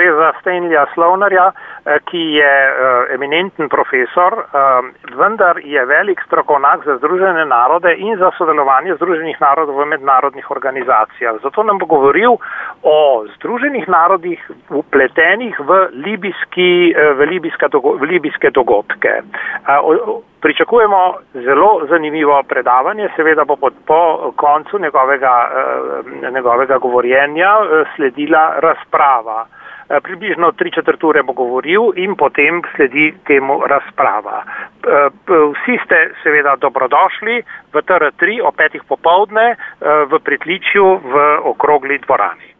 gre za Stanleya Slovnarja, ki je eminenten profesor, vendar je velik strokovnjak za Združene narode in za sodelovanje Združenih narodov v mednarodnih organizacijah. Zato nam bo govoril o Združenih narodih vpletenih v libijske dogodke. Pričakujemo zelo zanimivo predavanje, seveda bo po koncu njegovega govorjenja sledila razprava. Približno 3/4 ure bo govoril in potem sledi temu razprava. Vsi ste seveda dobrodošli v TR3 o 5. popoldne v pritličju v okrogli dvorani.